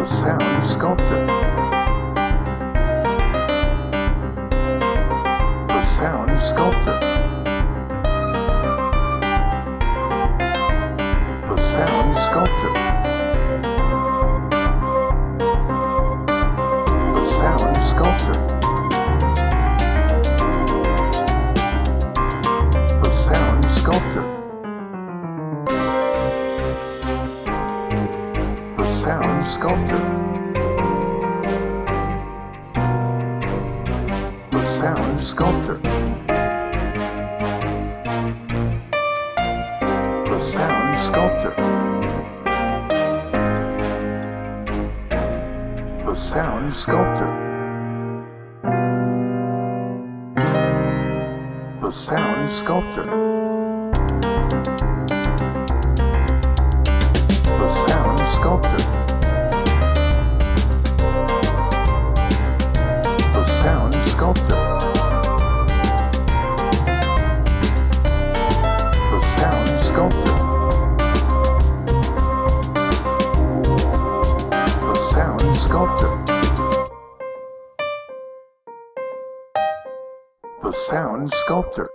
The sound sculptor. The sound sculptor. The sound sculptor. The sound sculptor. The sound sculptor. The sound sculptor. The sound sculptor. The sound sculptor. The sound sculptor. The sound sculptor. The sound sculptor. The sound sculptor. The sound sculptor. The sound sculptor. The sound sculptor.